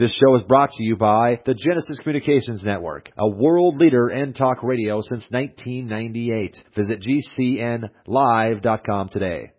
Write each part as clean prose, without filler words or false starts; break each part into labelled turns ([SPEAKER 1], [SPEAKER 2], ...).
[SPEAKER 1] This show is brought to you by the Genesis Communications Network, a world leader in talk radio since 1998. Visit GCNlive.com today.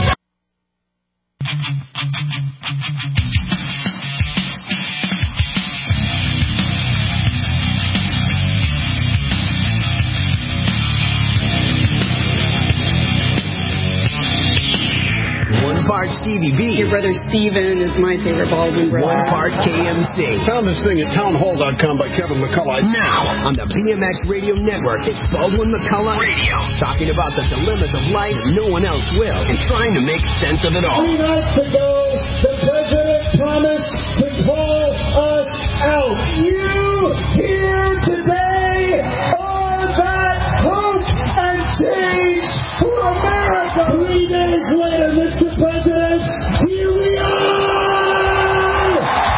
[SPEAKER 2] One part Stevie B.
[SPEAKER 3] Your brother Steven is my favorite Baldwin brother.
[SPEAKER 2] One part KMC.
[SPEAKER 4] Found this thing at townhall.com by Kevin McCullough.
[SPEAKER 2] Now, on the BMX Radio Network, it's Baldwin McCullough Radio. Talking about the dilemmas of life no one else will, and trying to make sense of it all.
[SPEAKER 5] 3 nights ago, the president promised to call us out. You here today are that hope and change for America. 3 days later, Mr. President, here we are!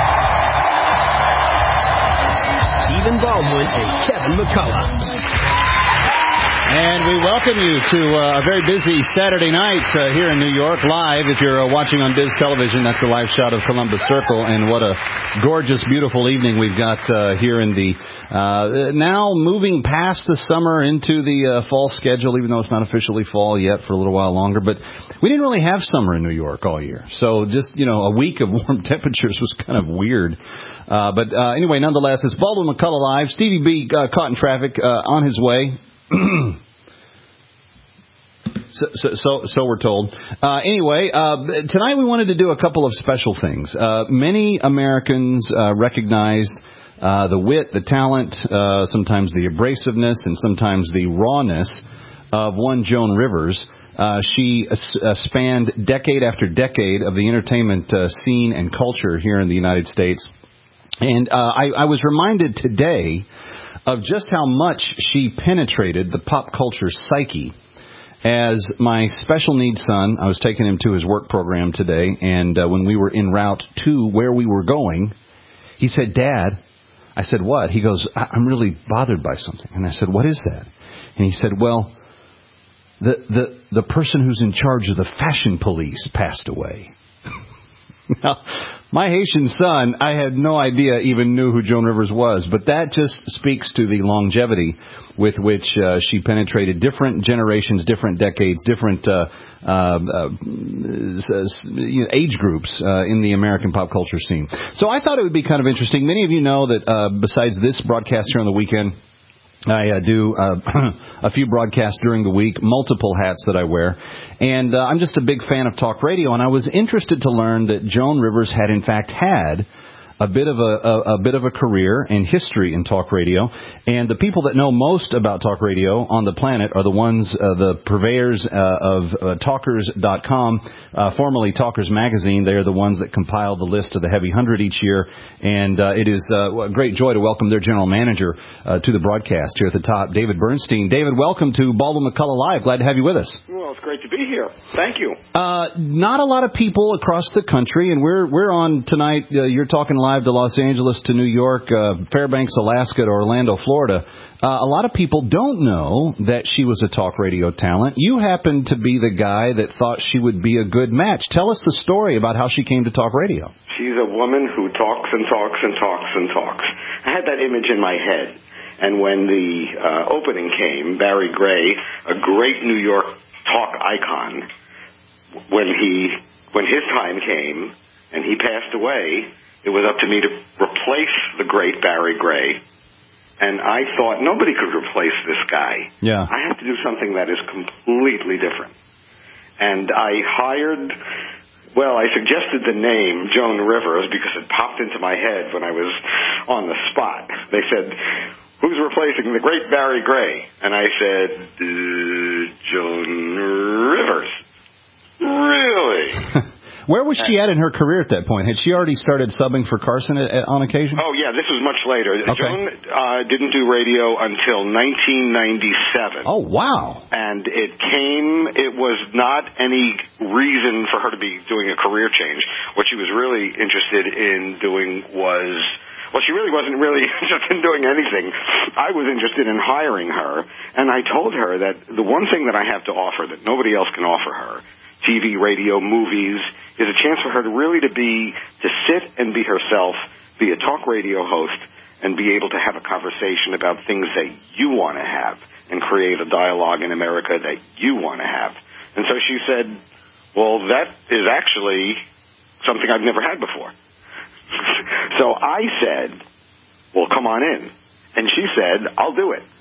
[SPEAKER 2] Stephen Baldwin and Kevin McCullough.
[SPEAKER 6] And we welcome you to a very busy Saturday night here in New York, live. If you're watching on Biz Television, that's a live shot of Columbus Circle. And what a gorgeous, beautiful evening we've got here in the now moving past the summer into the fall schedule, even though it's not officially fall yet for a little while longer. But we didn't really have summer in New York all year. So just, a week of warm temperatures was kind of weird. But anyway, nonetheless, it's Baldwin McCullough Live. Stevie B caught in traffic on his way. So we're told. Anyway, tonight we wanted to do a couple of special things. Many Americans recognized the wit, the talent, sometimes the abrasiveness, and sometimes the rawness of one Joan Rivers. She spanned decade after decade of the entertainment scene and culture here in the United States. And I was reminded today of just how much she penetrated the pop culture psyche. As my special needs son, I was taking him to his work program today, and when we were en route to where we were going, he said, "Dad," I said, "What?" He goes, "I'm really bothered by something." And I said, "What is that?" And he said, "Well, the person who's in charge of the fashion police passed away." Now, my Haitian son, I had no idea even knew who Joan Rivers was, but that just speaks to the longevity with which she penetrated different generations, different decades, different age groups in the American pop culture scene. So I thought it would be kind of interesting. Many of you know that besides this broadcast here on the weekend, I do a few broadcasts during the week, multiple hats that I wear, and I'm just a big fan of talk radio, and I was interested to learn that Joan Rivers had in fact had a bit of a career and history in talk radio, and the people that know most about talk radio on the planet are the ones, the purveyors of Talkers.com, formerly Talkers Magazine. They are the ones that compile the list of the Heavy 100 each year, and it is a great joy to welcome their general manager to the broadcast here at the top, David Bernstein. David, welcome to Baldwin McCullough Live. Glad to have you with us.
[SPEAKER 7] Well, it's great to be here. Thank you.
[SPEAKER 6] Not a lot of people across the country, and we're on tonight. You're talking live to Los Angeles, to New York, Fairbanks, Alaska, to Orlando, Florida. A lot of people don't know that she was a talk radio talent. You happen to be the guy that thought she would be a good match. Tell us the story about how she came to talk radio.
[SPEAKER 7] She's a woman who talks and talks and talks and talks. I had that image in my head. And when the opening came, Barry Gray, a great New York talk icon, when his time came and he passed away, it was up to me to replace the great Barry Gray. And I thought, nobody could replace this guy.
[SPEAKER 6] Yeah.
[SPEAKER 7] I have to do something that is completely different. And I suggested the name Joan Rivers because it popped into my head when I was on the spot. They said, "Who's replacing the great Barry Gray?" And I said, Joan Rivers. Really?
[SPEAKER 6] Where was she at in her career at that point? Had she already started subbing for Carson on occasion?
[SPEAKER 7] Oh, yeah, this was much later.
[SPEAKER 6] Okay.
[SPEAKER 7] Joan didn't do radio until 1997.
[SPEAKER 6] Oh, wow.
[SPEAKER 7] And it was not any reason for her to be doing a career change. What she was really interested in doing was... Well, she really wasn't really interested in doing anything. I was interested in hiring her, and I told her that the one thing that I have to offer that nobody else can offer her, TV, radio, movies, is a chance for her to sit and be herself, be a talk radio host and be able to have a conversation about things that you want to have and create a dialogue in America that you want to have. And so she said, well, that is actually something I've never had before. So I said, well, come on in. And she said, I'll do it.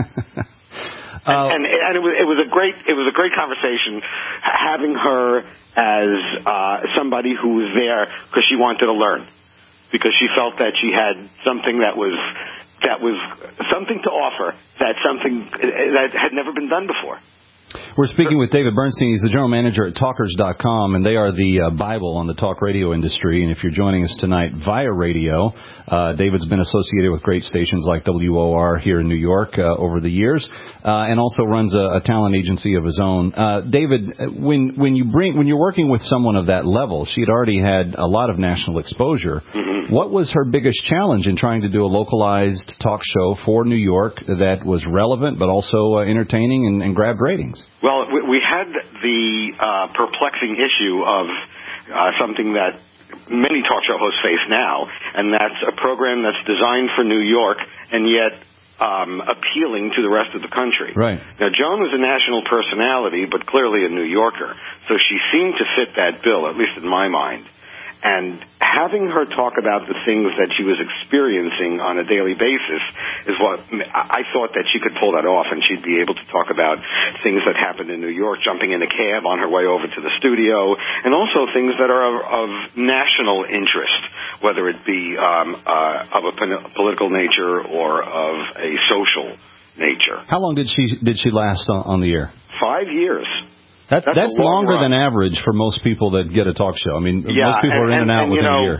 [SPEAKER 7] And it was a great conversation, having her as somebody who was there because she wanted to learn, because she felt that she had something that was something to offer, that had never been done before.
[SPEAKER 6] We're speaking with David Bernstein. He's the general manager at Talkers.com, and they are the Bible on the talk radio industry. And if you're joining us tonight via radio, David's been associated with great stations like WOR here in New York over the years, and also runs a talent agency of his own. David, when you're working with someone of that level, she had already had a lot of national exposure. Mm-hmm. What was her biggest challenge in trying to do a localized talk show for New York that was relevant but also entertaining and grabbed ratings?
[SPEAKER 7] Well, we had the perplexing issue of something that many talk show hosts face now, and that's a program that's designed for New York and yet appealing to the rest of the country.
[SPEAKER 6] Right.
[SPEAKER 7] Now, Joan was a national personality, but clearly a New Yorker, so she seemed to fit that bill, at least in my mind. And having her talk about the things that she was experiencing on a daily basis is what I thought that she could pull that off, and she'd be able to talk about things that happened in New York, jumping in a cab on her way over to the studio, and also things that are of national interest, whether it be of a political nature or of a social nature.
[SPEAKER 6] How long did she last on the air?
[SPEAKER 7] 5 years.
[SPEAKER 6] That's longer than average for most people that get a talk show. I mean, most people are in and out within a year.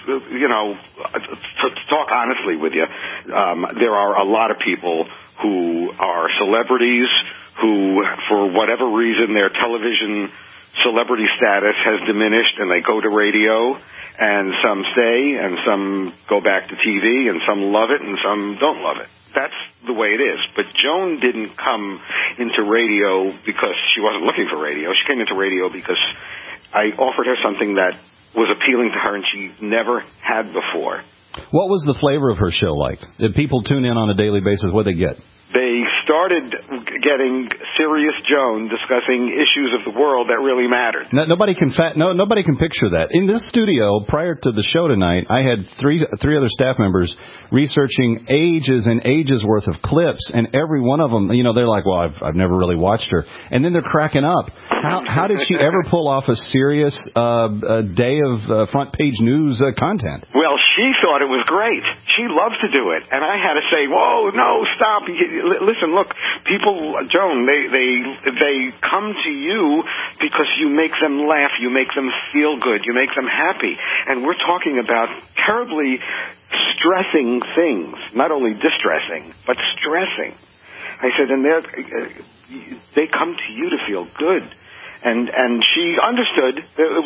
[SPEAKER 7] To talk honestly with you, there are a lot of people who are celebrities who, for whatever reason, their television celebrity status has diminished and they go to radio, and some stay and some go back to TV and some love it and some don't love it. That's the way it is. But Joan didn't come into radio because she wasn't looking for radio. She came into radio because I offered her something that was appealing to her and she never had before.
[SPEAKER 6] What was the flavor of her show like? Did people tune in on a daily basis? What did they get?
[SPEAKER 7] They started getting Serious Joan discussing issues of the world that really mattered.
[SPEAKER 6] Nobody can picture that. In this studio, prior to the show tonight, I had three other staff members researching ages and ages worth of clips, and every one of them, they're like, well, I've never really watched her. And then they're cracking up. How did she ever pull off a serious day of front page news content?
[SPEAKER 7] Well, she thought it was great. She loved to do it. And I had to say, whoa, no, stop. Listen, look, people, Joan, they come to you because you make them laugh, you make them feel good, you make them happy. And we're talking about terribly stressing things, not only distressing, but stressing. I said, and they come to you to feel good. And she understood.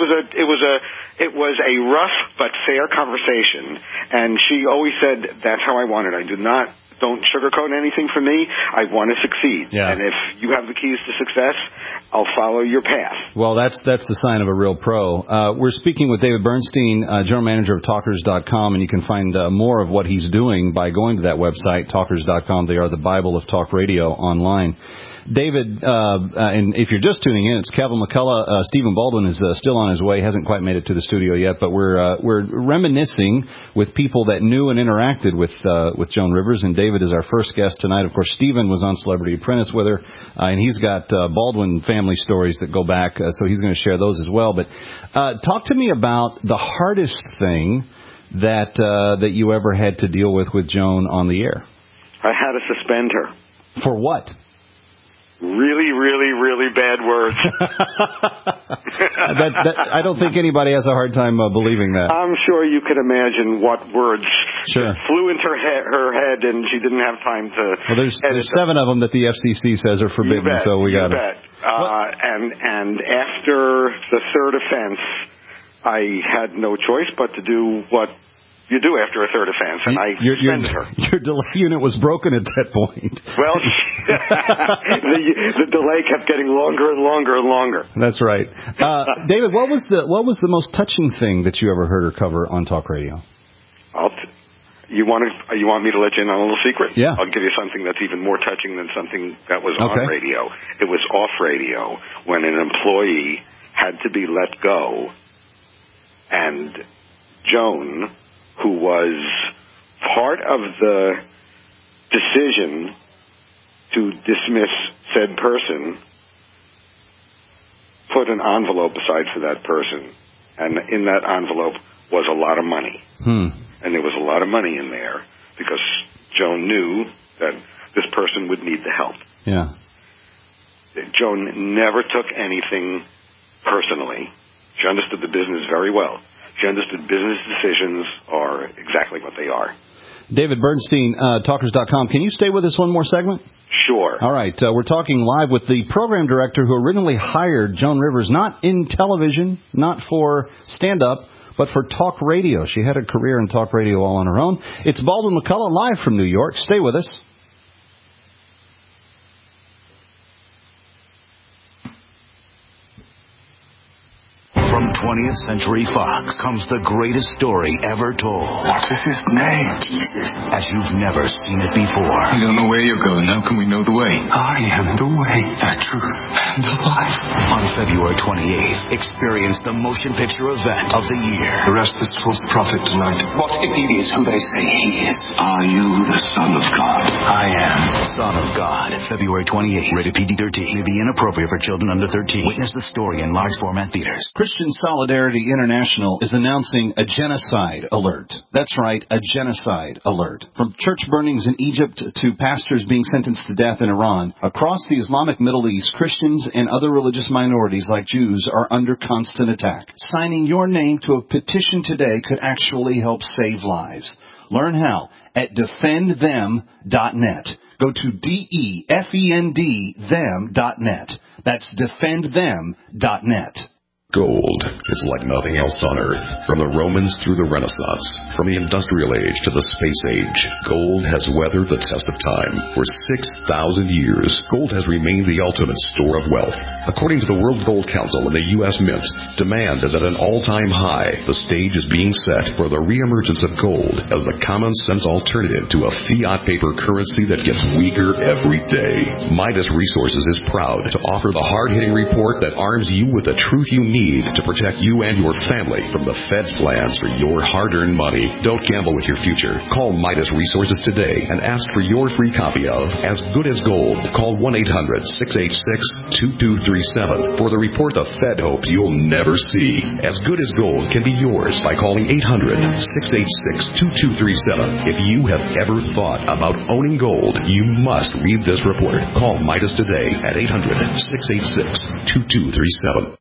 [SPEAKER 7] It was a rough but fair conversation, and she always said, that's how I want it. Don't sugarcoat anything for me. I want to succeed.
[SPEAKER 6] Yeah.
[SPEAKER 7] And if you have the keys to success, I'll follow your path.
[SPEAKER 6] Well, that's the sign of a real pro. We're speaking with David Bernstein, general manager of Talkers.com, and you can find more of what he's doing by going to that website, Talkers.com. They are the Bible of talk radio online. David, and if you're just tuning in, it's Kevin McCullough. Stephen Baldwin is still on his way, hasn't quite made it to the studio yet, but we're reminiscing with people that knew and interacted with Joan Rivers, and David is our first guest tonight. Of course, Stephen was on Celebrity Apprentice with her, and he's got Baldwin family stories that go back, so he's going to share those as well. But talk to me about the hardest thing that you ever had to deal with Joan on the air.
[SPEAKER 7] I had to suspend her.
[SPEAKER 6] For what?
[SPEAKER 7] Really, really, really bad words.
[SPEAKER 6] I don't think anybody has a hard time believing that.
[SPEAKER 7] I'm sure you could imagine what words flew into her head, and she didn't have time to.
[SPEAKER 6] Well, there's 7 of them that the FCC says are forbidden, so we got it.
[SPEAKER 7] And after the third offense, I had no choice but to do what you do after a third offense, and I suspended her.
[SPEAKER 6] Your delay unit was broken at that point.
[SPEAKER 7] Well, the delay kept getting longer and longer and longer.
[SPEAKER 6] That's right. David, what was the most touching thing that you ever heard her cover on talk radio?
[SPEAKER 7] You want me to let you in on a little secret?
[SPEAKER 6] Yeah.
[SPEAKER 7] I'll give you something that's even more touching than something that was on radio. It was off radio when an employee had to be let go, and Joan, who was part of the decision to dismiss said person, put an envelope aside for that person, and in that envelope was a lot of money. And there was a lot of money in there because Joan knew that this person would need the help.
[SPEAKER 6] Yeah.
[SPEAKER 7] Joan never took anything personally. She understood the business very well. She understood business decisions are exactly what they are.
[SPEAKER 6] David Bernstein, Talkers.com. Can you stay with us one more segment?
[SPEAKER 7] Sure.
[SPEAKER 6] All right. We're talking live with the program director who originally hired Joan Rivers, not in television, not for stand-up, but for talk radio. She had a career in talk radio all on her own. It's Baldwin McCullough live from New York. Stay with us.
[SPEAKER 8] From 20th Century Fox comes the greatest story ever told.
[SPEAKER 9] What is his name?
[SPEAKER 8] Jesus. As you've never seen it before.
[SPEAKER 9] We don't know where you're going. How can we know the way? I am the way, the truth, and the life.
[SPEAKER 8] On February 28th, experience the motion picture event of the year.
[SPEAKER 9] Arrest this false prophet tonight.
[SPEAKER 8] What if he is who they say he is?
[SPEAKER 9] Are you the Son of God?
[SPEAKER 8] I am. Son of God. February 28th. Rated PG-13. May be inappropriate for children under 13. Witness the story in large format theaters.
[SPEAKER 6] Christian Solidarity International is announcing a genocide alert. That's right, a genocide alert. From church burnings in Egypt to pastors being sentenced to death in Iran, across the Islamic Middle East, Christians and other religious minorities like Jews are under constant attack. Signing your name to a petition today could actually help save lives. Learn how at defendthem.net. Go to DEFEND them.net. That's defendthem.net.
[SPEAKER 10] Gold is like nothing else on Earth. From the Romans through the Renaissance, from the Industrial Age to the Space Age, gold has weathered the test of time. For 6,000 years, gold has remained the ultimate store of wealth. According to the World Gold Council and the U.S. Mint, demand is at an all-time high. The stage is being set for the reemergence of gold as the common-sense alternative to a fiat paper currency that gets weaker every day. Midas Resources is proud to offer the hard-hitting report that arms you with the truth you need to protect you and your family from the Fed's plans for your hard-earned money. Don't gamble with your future. Call Midas Resources today and ask for your free copy of As Good as Gold. Call 1-800-686-2237 for the report the Fed hopes you'll never see. As Good as Gold can be yours by calling 800-686-2237. If you have ever thought about owning gold, you must read this report. Call Midas today at 800-686-2237.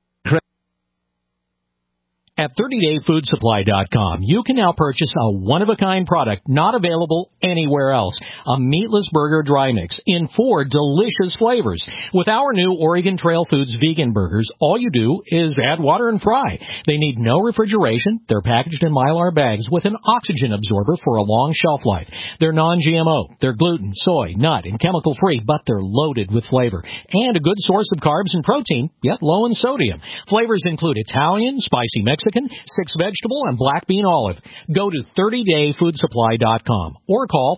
[SPEAKER 11] At 30dayfoodsupply.com, you can now purchase a one-of-a-kind product not available anywhere else. A meatless burger dry mix in 4 delicious flavors. With our new Oregon Trail Foods vegan burgers, all you do is add water and fry. They need no refrigeration. They're packaged in Mylar bags with an oxygen absorber for a long shelf life. They're non-GMO. They're gluten, soy, nut, and chemical-free, but they're loaded with flavor. And a good source of carbs and protein, yet low in sodium. Flavors include Italian, spicy Mexican, 6 vegetable, and black bean olive. Go to 30dayfoodsupply.com or call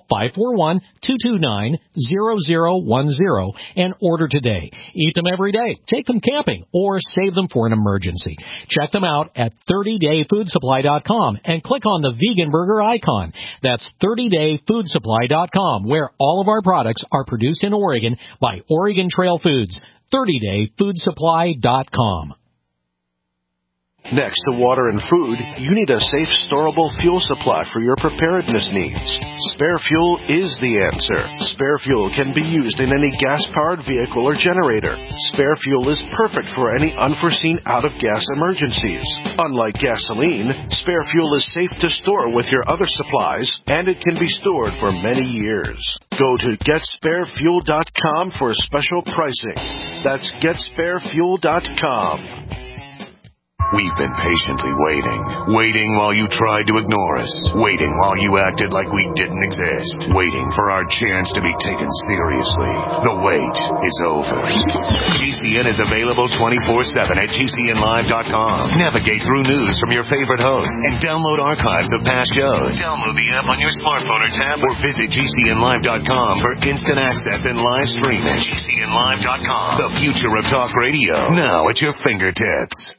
[SPEAKER 11] 541-229-0010 and order today. Eat them every day, take them camping, or save them for an emergency. Check them out at 30dayfoodsupply.com and click on the vegan burger icon. That's 30dayfoodsupply.com, where all of our products are produced in Oregon by Oregon Trail Foods. 30dayfoodsupply.com.
[SPEAKER 12] Next to water and food, you need a safe, storable fuel supply for your preparedness needs. Spare Fuel is the answer. Spare Fuel can be used in any gas-powered vehicle or generator. Spare Fuel is perfect for any unforeseen out-of-gas emergencies. Unlike gasoline, Spare Fuel is safe to store with your other supplies, and it can be stored for many years. Go to GetSpareFuel.com for special pricing. That's GetSpareFuel.com. We've been patiently waiting while you tried to ignore us, waiting while you acted like we didn't exist, waiting for our chance to be taken seriously. The wait is over. GCN is available 24/7 at GCNlive.com. Navigate through news from your favorite hosts and download archives of past shows. Download the app on your smartphone or tablet, or visit GCNlive.com for instant access and live streaming. GCNlive.com, the future of talk radio, now at your fingertips.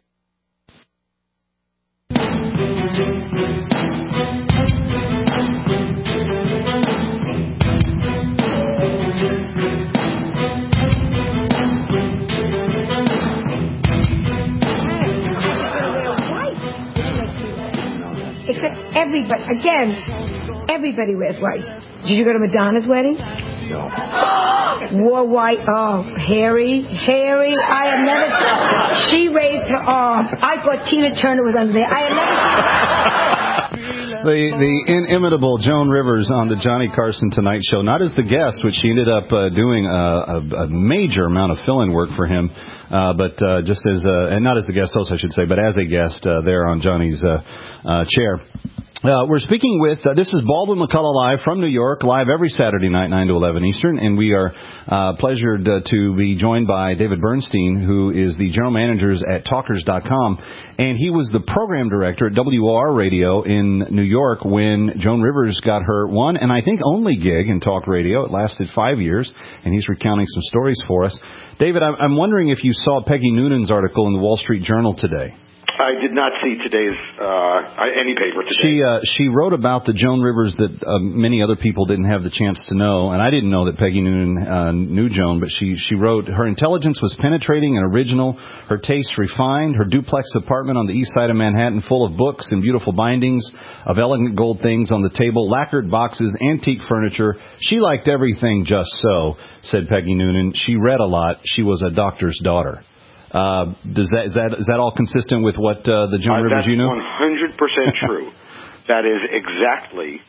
[SPEAKER 13] Except everybody wears white. Did you go to Madonna's wedding? No. Wore white. Oh, Harry. I have never seen. She raised her arm. I thought Tina Turner was under there. I have never seen.
[SPEAKER 6] The inimitable Joan Rivers on the Johnny Carson Tonight Show, not as the guest, which she ended up doing a major amount of fill-in work for him, but just as, and not as the guest host, I should say, but as a guest there on Johnny's chair. We're speaking with, this is Baldwin McCullough live from New York, live every Saturday night, 9 to 11 Eastern, and we are pleasured to be joined by David Bernstein, who is the general manager at Talkers.com, and he was the program director at WOR Radio in New York when Joan Rivers got her one, and I think only gig in talk radio. It lasted 5 years, and he's recounting some stories for us. David, I'm wondering if you saw Peggy Noonan's article in the Wall Street Journal today.
[SPEAKER 7] I did not see today's any paper today.
[SPEAKER 6] She wrote about the Joan Rivers that many other people didn't have the chance to know, and I didn't know that Peggy Noonan knew Joan, but she wrote, her intelligence was penetrating and original, her tastes refined, her duplex apartment on the east side of Manhattan full of books and beautiful bindings of elegant gold things on the table, lacquered boxes, antique furniture. She liked everything just so, said Peggy Noonan. She read a lot. She was a doctor's daughter. Is that all consistent with what the Joan Rivers you know?
[SPEAKER 7] That's 100% true. That is exactly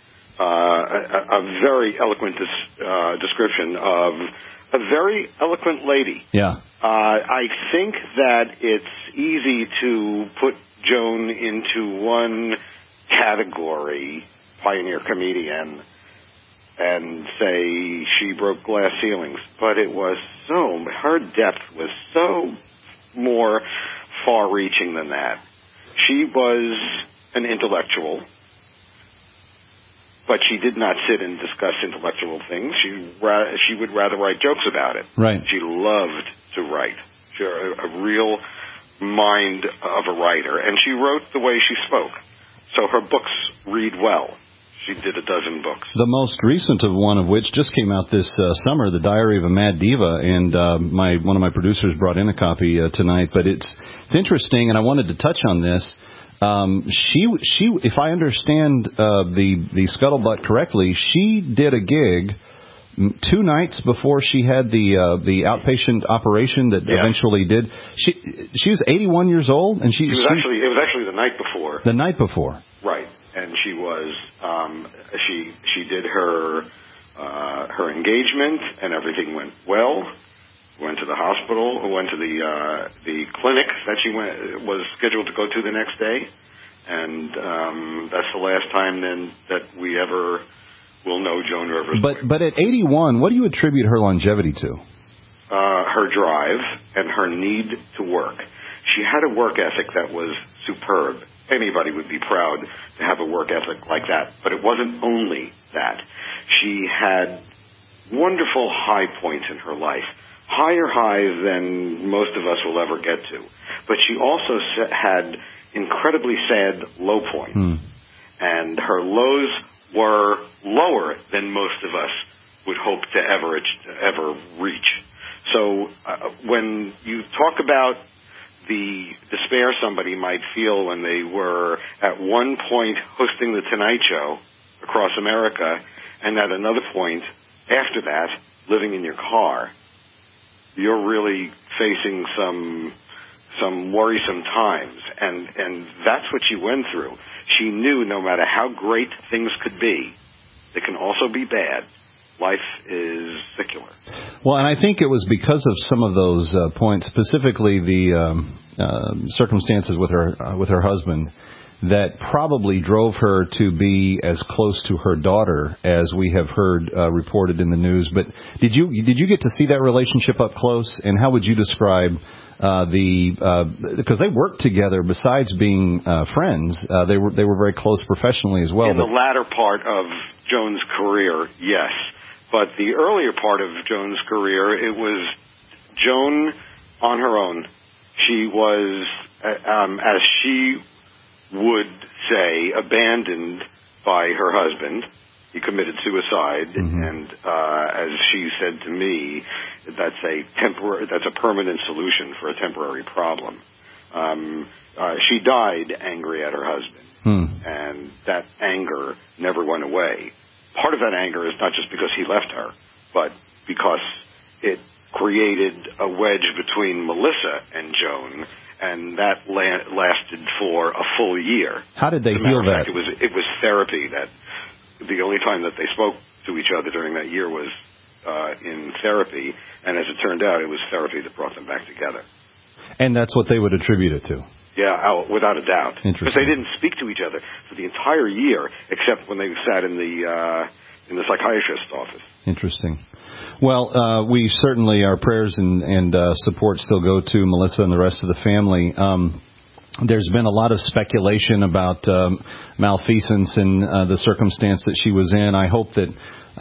[SPEAKER 7] a very eloquent description of a very eloquent lady.
[SPEAKER 6] Yeah.
[SPEAKER 7] I think that it's easy to put Joan into one category, pioneer comedian, and say she broke glass ceilings, but it was her depth was so more far-reaching than that. She was an intellectual, but she did not sit and discuss intellectual things. She would rather write jokes about it.
[SPEAKER 6] Right.
[SPEAKER 7] She loved to write. She had a real mind of a writer, and she wrote the way she spoke. So her books read well. She did a dozen books. The
[SPEAKER 6] most recent of one of which just came out this summer, The Diary of a Mad Diva, and one of my producers brought in a copy tonight. But it's interesting, and I wanted to touch on this. She, if I understand the scuttlebutt correctly, she did a gig 2 nights before she had the outpatient operation that eventually did. She was 81 years old, and it was
[SPEAKER 7] actually the night before.
[SPEAKER 6] The night before,
[SPEAKER 7] right? And she was she did her engagement, and everything went well. Went to the hospital, went to the clinic that she was scheduled to go to the next day, and that's the last time then that we ever will know Joan Rivers.
[SPEAKER 6] But at 81, what do you attribute her longevity to?
[SPEAKER 7] Her drive and her need to work. She had a work ethic that was superb. Anybody would be proud to have a work ethic like that. But it wasn't only that. She had wonderful high points in her life, higher highs than most of us will ever get to. But she also had incredibly sad low points. And her lows were lower than most of us would hope to ever reach. So when you talk about the despair somebody might feel when they were at one point hosting the Tonight Show across America, and at another point after that living in your car, you're really facing some worrisome times, and that's what she went through. She knew no matter how great things could be, they can also be bad, life is secular.
[SPEAKER 6] Well, and I think it was because of some of those points, specifically the circumstances with her husband, that probably drove her to be as close to her daughter as we have heard reported in the news. But did you get to see that relationship up close? And how would you describe because they worked together besides being friends, they were very close professionally as well.
[SPEAKER 7] In the latter part of Joan's career, yes. But the earlier part of Joan's career, it was Joan on her own. She was, as she would say, abandoned by her husband. He committed suicide, and as she said to me, that's a permanent solution for a temporary problem. She died angry at her husband, and that anger never went away. Part of that anger is not just because he left her, but because it created a wedge between Melissa and Joan, and that lasted for a full year.
[SPEAKER 6] How did they heal that?
[SPEAKER 7] It was therapy. That the only time that they spoke to each other during that year was in therapy, and as it turned out, it was therapy that brought them back together.
[SPEAKER 6] And that's what they would attribute it to?
[SPEAKER 7] Yeah, without a doubt.
[SPEAKER 6] Interesting.
[SPEAKER 7] Because they didn't speak to each other for the entire year, except when they sat in the psychiatrist's office.
[SPEAKER 6] Interesting. Well, we certainly, our prayers and support still go to Melissa and the rest of the family. There's been a lot of speculation about malfeasance and the circumstance that she was in. I hope that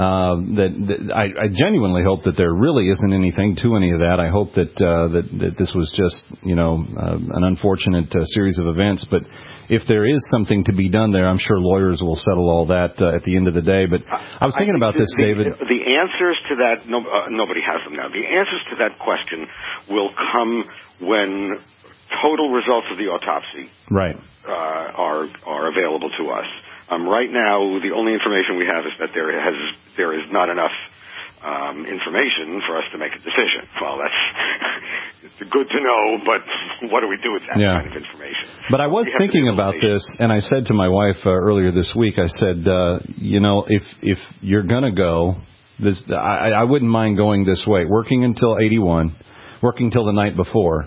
[SPEAKER 6] I genuinely hope that there really isn't anything to any of that. I hope that this was just an unfortunate series of events. But if there is something to be done there, I'm sure lawyers will settle all that at the end of the day. But I was thinking about this, David.
[SPEAKER 7] The answers to that, nobody has them now. The answers to that question will come when total results of the autopsy are available to us. Right now, the only information we have is that there is not enough information for us to make a decision. Well, it's good to know, but what do we do with that kind of information?
[SPEAKER 6] But I was thinking about this, and I said to my wife earlier this week, I said, if you're going to go, I wouldn't mind going this way, working until 81, working till the night before.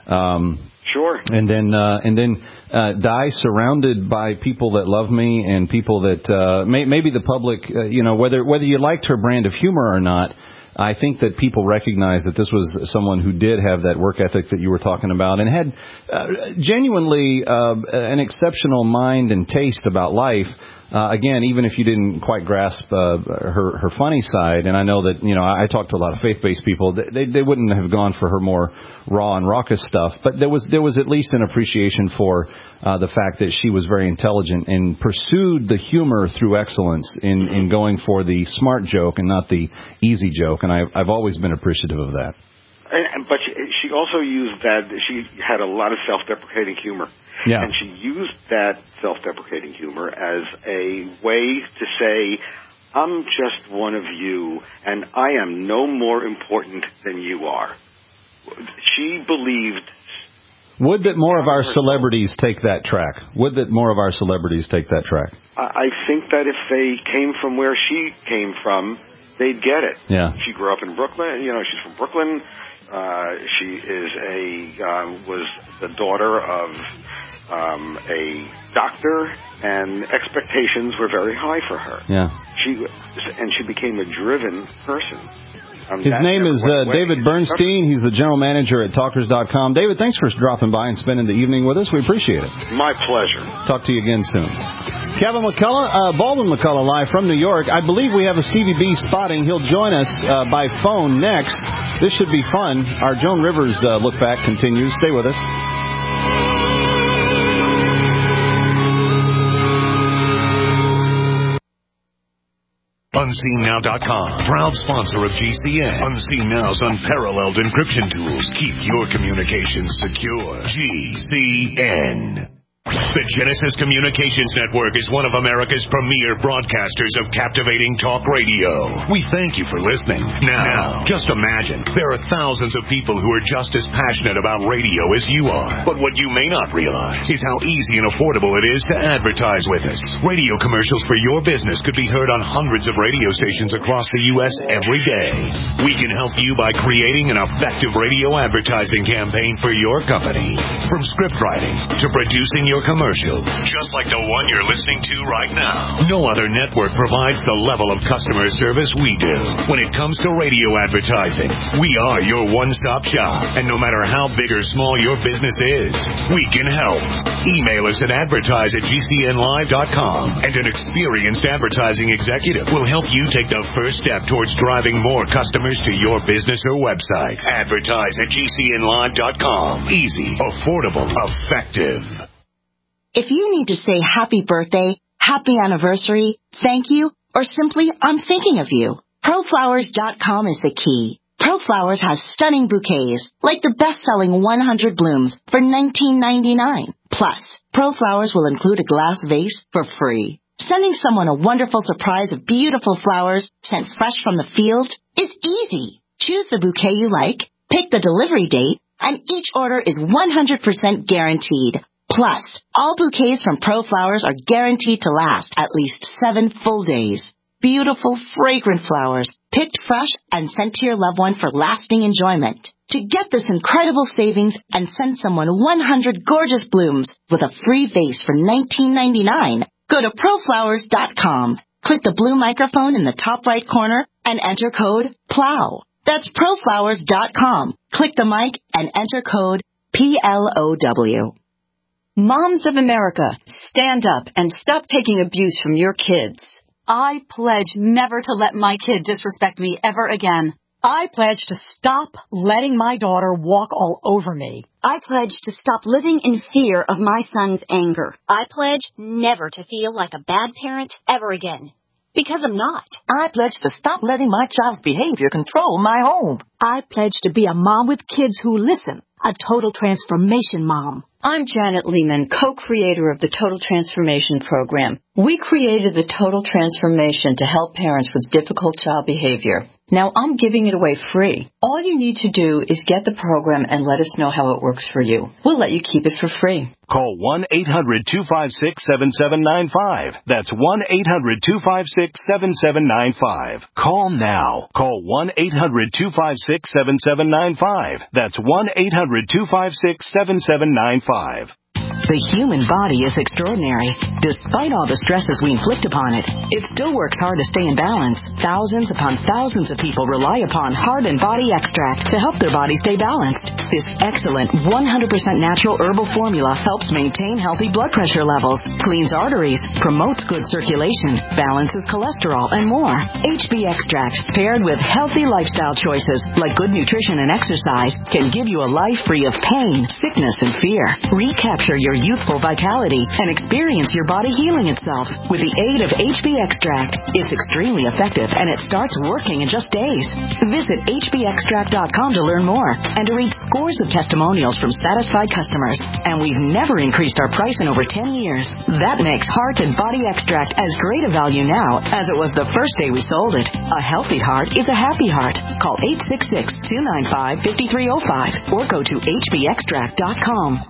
[SPEAKER 7] Sure.
[SPEAKER 6] And then die surrounded by people that love me and people that maybe the public, whether you liked her brand of humor or not, I think that people recognize that this was someone who did have that work ethic that you were talking about and had genuinely an exceptional mind and taste about life. Again, even if you didn't quite grasp her funny side, and I know that I talked to a lot of faith-based people, they wouldn't have gone for her more raw and raucous stuff. But there was at least an appreciation for the fact that she was very intelligent and pursued the humor through excellence in going for the smart joke and not the easy joke. And I've always been appreciative of that.
[SPEAKER 7] But she also used that. She had a lot of self-deprecating humor.
[SPEAKER 6] Yeah.
[SPEAKER 7] And she used that self-deprecating humor as a way to say, I'm just one of you, and I am no more important than you are. She believed...
[SPEAKER 6] Would that more of our celebrities take that track? Would that more of our celebrities take that track?
[SPEAKER 7] I think that if they came from where she came from, they'd get it.
[SPEAKER 6] Yeah.
[SPEAKER 7] She grew up in Brooklyn. She's from Brooklyn. She is was the daughter of a doctor, and expectations were very high for her.
[SPEAKER 6] Yeah.
[SPEAKER 7] She became a driven person.
[SPEAKER 6] His name is David Bernstein. He's the general manager at Talkers.com. David, thanks for dropping by and spending the evening with us. We appreciate it.
[SPEAKER 7] My pleasure.
[SPEAKER 6] Talk to you again soon. Kevin McCullough, Baldwin McCullough live from New York. I believe we have a Stevie B spotting. He'll join us by phone next. This should be fun. Our Joan Rivers look back continues. Stay with us.
[SPEAKER 14] UnseenNow.com, proud sponsor of GCN. Unseen Now's unparalleled encryption tools keep your communications secure. GCN. The Genesis Communications Network is one of America's premier broadcasters of captivating talk radio. We thank you for listening. Now, just imagine, there are thousands of people who are just as passionate about radio as you are. But what you may not realize is how easy and affordable it is to advertise with us. Radio commercials for your business could be heard on hundreds of radio stations across the U.S. every day. We can help you by creating an effective radio advertising campaign for your company. From script writing to producing your commercial, just like the one you're listening to right now. No other network provides the level of customer service we do. When it comes to radio advertising, we are your one-stop shop. And no matter how big or small your business is, we can help. Email us at advertise@gcnlive.com, and an experienced advertising executive will help you take the first step towards driving more customers to your business or website. Advertise@gcnlive.com. Easy, affordable, effective.
[SPEAKER 15] If you need to say happy birthday, happy anniversary, thank you, or simply I'm thinking of you, ProFlowers.com is the key. ProFlowers has stunning bouquets, like the best-selling 100 blooms for $19.99. Plus, ProFlowers will include a glass vase for free. Sending someone a wonderful surprise of beautiful flowers sent fresh from the field is easy. Choose the bouquet you like, pick the delivery date, and each order is 100% guaranteed. Plus, all bouquets from ProFlowers are guaranteed to last at least 7 full days. Beautiful, fragrant flowers, picked fresh and sent to your loved one for lasting enjoyment. To get this incredible savings and send someone 100 gorgeous blooms with a free vase for $19.99, go to ProFlowers.com. Click the blue microphone in the top right corner and enter code PLOW. That's ProFlowers.com. Click the mic and enter code PLOW.
[SPEAKER 16] Moms of America, stand up and stop taking abuse from your kids.
[SPEAKER 17] I pledge never to let my kid disrespect me ever again.
[SPEAKER 18] I pledge to stop letting my daughter walk all over me.
[SPEAKER 19] I pledge to stop living in fear of my son's anger.
[SPEAKER 20] I pledge never to feel like a bad parent ever again. Because I'm not.
[SPEAKER 21] I pledge to stop letting my child's behavior control my home.
[SPEAKER 22] I pledge to be a mom with kids who listen. A total transformation mom.
[SPEAKER 16] I'm Janet Lehman, co-creator of the Total Transformation Program. We created the Total Transformation to help parents with difficult child behavior. Now I'm giving it away free. All you need to do is get the program and let us know how it works for you. We'll let you keep it for free.
[SPEAKER 12] Call 1-800-256-7795. That's 1-800-256-7795. Call now. Call 1-800-256-7795. That's 1-800-256-7795.
[SPEAKER 23] The human body is extraordinary. Despite all the stresses we inflict upon it, it still works hard to stay in balance. Thousands upon thousands of people rely upon Heart and Body Extract to help their body stay balanced. This excellent 100% natural herbal formula helps maintain healthy blood pressure levels, cleans arteries, promotes good circulation, balances cholesterol, and more. HB Extract, paired with healthy lifestyle choices like good nutrition and exercise, can give you a life free of pain, sickness, and fear. Recapture your youthful vitality and experience your body healing itself with the aid of HB Extract. It's extremely effective and it starts working in just days. Visit hbextract.com to learn more and to read scores of testimonials from satisfied customers. And we've never increased our price in over 10 years. That makes Heart and Body Extract as great a value now as it was the first day we sold it. A healthy heart is a happy heart. Call 866-295-5305 or go to hbextract.com.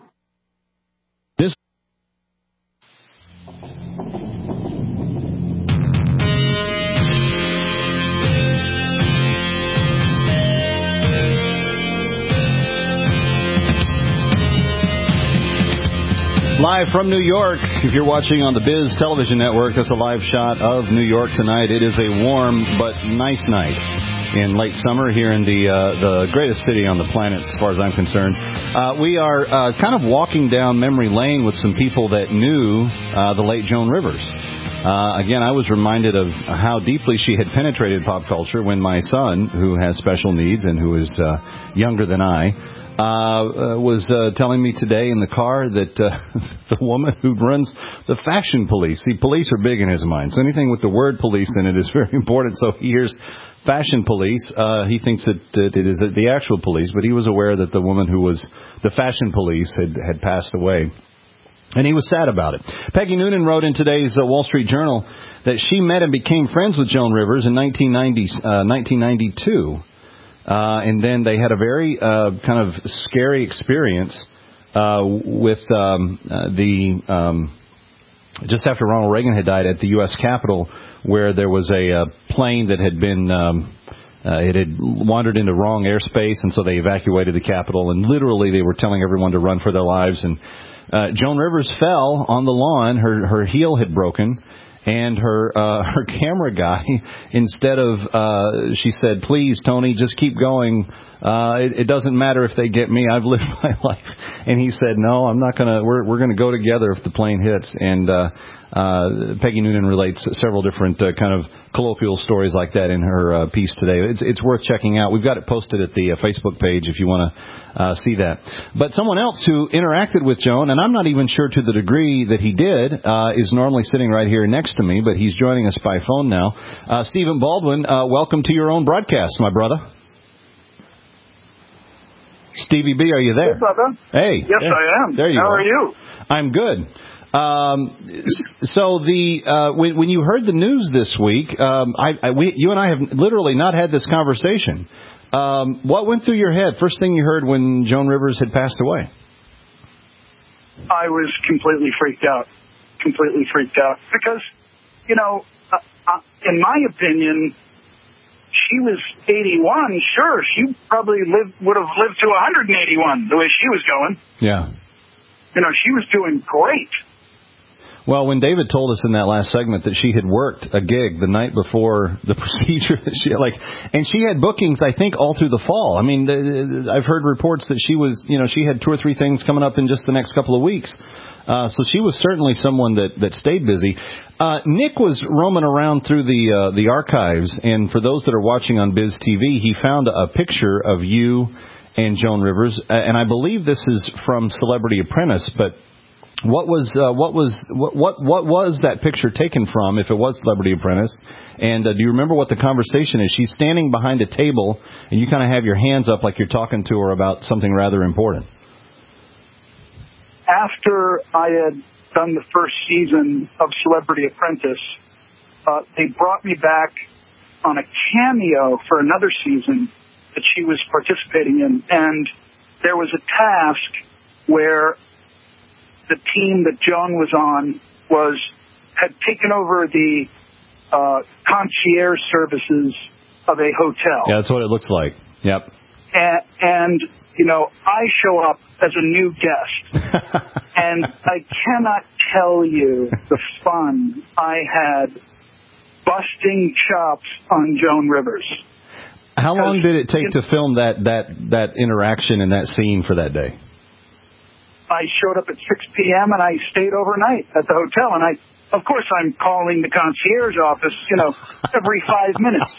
[SPEAKER 6] Live from New York, if you're watching on the Biz Television Network, that's a live shot of New York tonight. It is a warm but nice night in late summer here in the greatest city on the planet, as far as I'm concerned. We are kind of walking down memory lane with some people that knew the late Joan Rivers. Again, I was reminded of how deeply she had penetrated pop culture when my son, who has special needs and who is younger than I, was telling me today in the car that the woman who runs the fashion police, see, police are big in his mind, so anything with the word police in it is very important. So he hears fashion police. He thinks that it is the actual police, but he was aware that the woman who was the fashion police had passed away. And he was sad about it. Peggy Noonan wrote in today's Wall Street Journal that she met and became friends with Joan Rivers in 1992. And then they had a very kind of scary experience with just after Ronald Reagan had died at the U.S. Capitol, where there was a plane that had been it had wandered into wrong airspace, and so they evacuated the Capitol. And literally, they were telling everyone to run for their lives. And Joan Rivers fell on the lawn. Her heel had broken. And her camera guy, instead of, she said, "Please, Tony, just keep going. It doesn't matter if they get me. I've lived my life." And he said, "No, I'm not gonna. We're gonna go together if the plane hits." And Peggy Noonan relates several different kind of colloquial stories like that in her piece today. It's worth checking out. We've got it posted at the Facebook page if you want to see that. But someone else who interacted with Joan, and I'm not even sure to the degree that he did, is normally sitting right here next to me, but he's joining us by phone now. Stephen Baldwin, welcome to your own broadcast, my brother. Stevie B, are you there?
[SPEAKER 1] Hey, brother.
[SPEAKER 6] Hey.
[SPEAKER 1] Yes, I am.
[SPEAKER 6] There you
[SPEAKER 1] How
[SPEAKER 6] are.
[SPEAKER 1] are you?
[SPEAKER 6] I'm good. So when you heard the news this week, you and I have literally not had this conversation. What went through your head first thing you heard when Joan Rivers had passed away?
[SPEAKER 1] I was completely freaked out. Because, in my opinion, she was 81. Sure, she probably would have lived to 181 the way she was going.
[SPEAKER 6] Yeah.
[SPEAKER 1] She was doing great.
[SPEAKER 6] Well, when David told us in that last segment that she had worked a gig the night before the procedure, that and she had bookings, I think, all through the fall. I mean, I've heard reports that she was, she had 2 or 3 things coming up in just the next couple of weeks. So she was certainly someone that stayed busy. Nick was roaming around through the archives, and for those that are watching on Biz TV, he found a picture of you and Joan Rivers, and I believe this is from Celebrity Apprentice, but what was that picture taken from, if it was Celebrity Apprentice? And do you remember what the conversation is? She's standing behind a table, and you kind of have your hands up like you're talking to her about something rather important.
[SPEAKER 1] After I had done the first season of Celebrity Apprentice, they brought me back on a cameo for another season that she was participating in, and there was a task where the team that Joan was on had taken over the concierge services of a hotel.
[SPEAKER 6] Yeah, that's what it looks like. Yep.
[SPEAKER 1] And I show up as a new guest, and I cannot tell you the fun I had busting chops on Joan Rivers.
[SPEAKER 6] How long did it take to film that interaction and that scene for that day?
[SPEAKER 1] I showed up at 6 p.m. and I stayed overnight at the hotel, and of course, I'm calling the concierge office, every 5 minutes.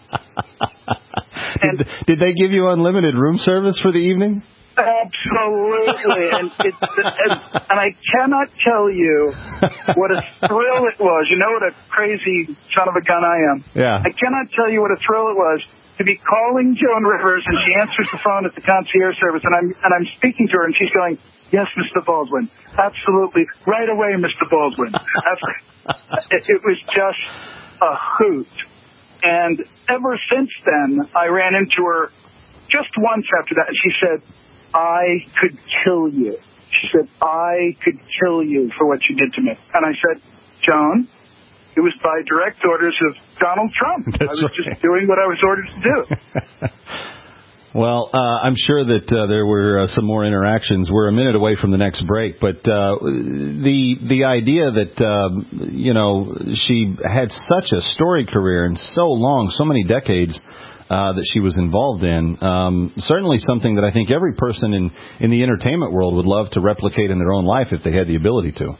[SPEAKER 1] And
[SPEAKER 6] did they give you unlimited room service for the evening?
[SPEAKER 1] Absolutely, and I cannot tell you what a thrill it was. You know what a crazy son of a gun I am.
[SPEAKER 6] Yeah.
[SPEAKER 1] I cannot tell you what a thrill it was to be calling Joan Rivers, and she answers the phone at the concierge service, and I'm speaking to her, and she's going, "Yes, Mr. Baldwin, absolutely, right away, Mr. Baldwin." It was just a hoot. And ever since then, I ran into her just once after that, and she said, "I could kill you." She said, "I could kill you for what you did to me." And I said, "Joan, it was by direct orders of Donald Trump. I was just doing what I was ordered to do."
[SPEAKER 6] Well, I'm sure that there were some more interactions. We're a minute away from the next break, but the idea that she had such a storied career and so long, so many decades that she was involved in, certainly something that I think every person in the entertainment world would love to replicate in their own life if they had the ability to.